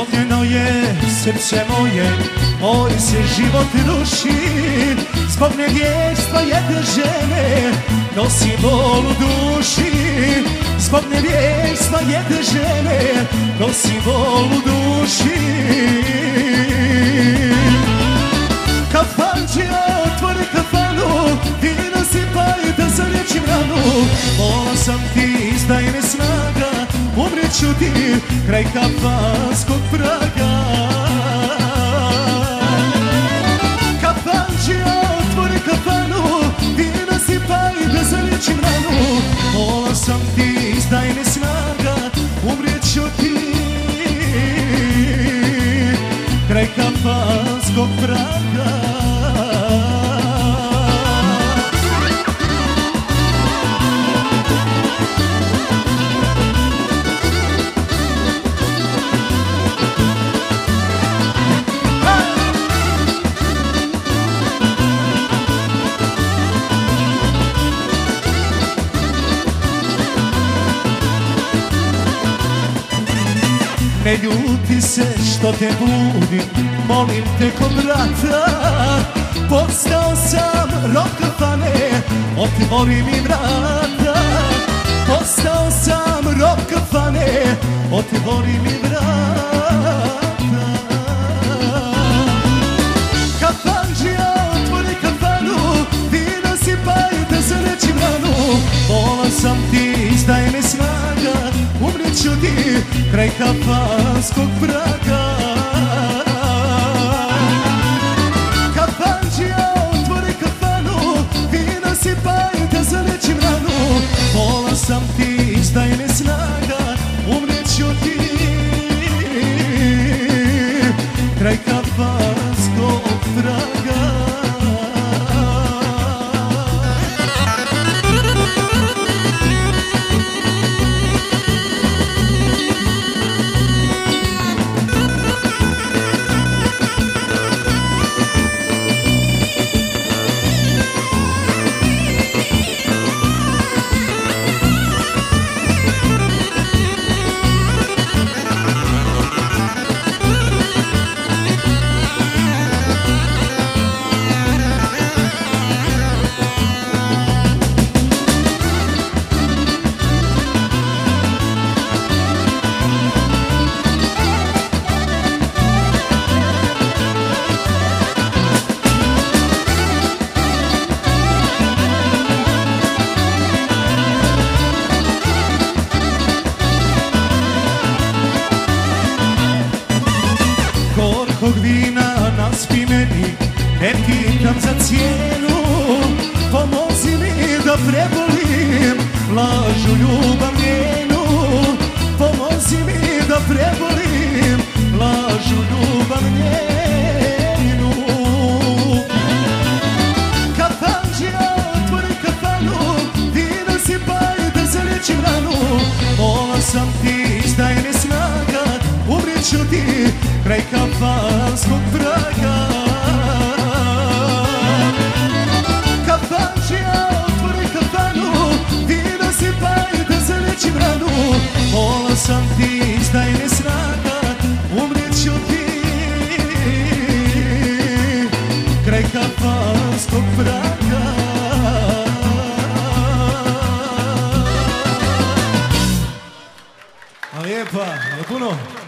Slomljeno je srce moje, moj se život ruši. Zbog nevještva jedne žene, nosi bol u duši. Zbog nevještva jedne žene, nosi bol u duši. Kafanđija, otvori kafanu, vino sipaj da zalječim ranu. Mola sam ti, izdaj me snaga, umrit ću ti kraj kafanskog praga. Kafanđija, otvori kafanu, vino sipaj da zalječim ranu. Mola sam ti, izdaj me snaga, umrit ću ti kraj kafanskog praga. Ne ljuti se što te budim, molim te ko brata. Postao sam rob kafane, otvori mi vrata. Postao sam rob kafane, otvori mi vrata. Kafanđija, otvori kafanu, vino sipaj da zalječim ranu. Mola sam ti, izdaj me snaga, umrit ću ti kraj kafanskog praga. Kafanđija, otvori kafanu, vino sipaj da zalječim ranu. Mola sam ti, izdaj me snaga, umrit ću ti kraj kafanskog praga. Gorkog vina naspi meni, ne pitam za cijenu. Pomozi mi da prebolim lažu ljubav njenu. Pomozi mi da prebolim lažu ljubav njenu. Kafanđija, otvori kafanu, vino sipaj da zalječim ranu. Mola sam ti, izdaj me snaga, umrit ću ti kraj kafanskog praga. Kafanđija, otvori kafanu, vino sipaj da zalječim ranu. Mola sam ti, izdaj me snaga, umrit ću ti kraj kafanskog praga. Hvala lijepa, hvala puno.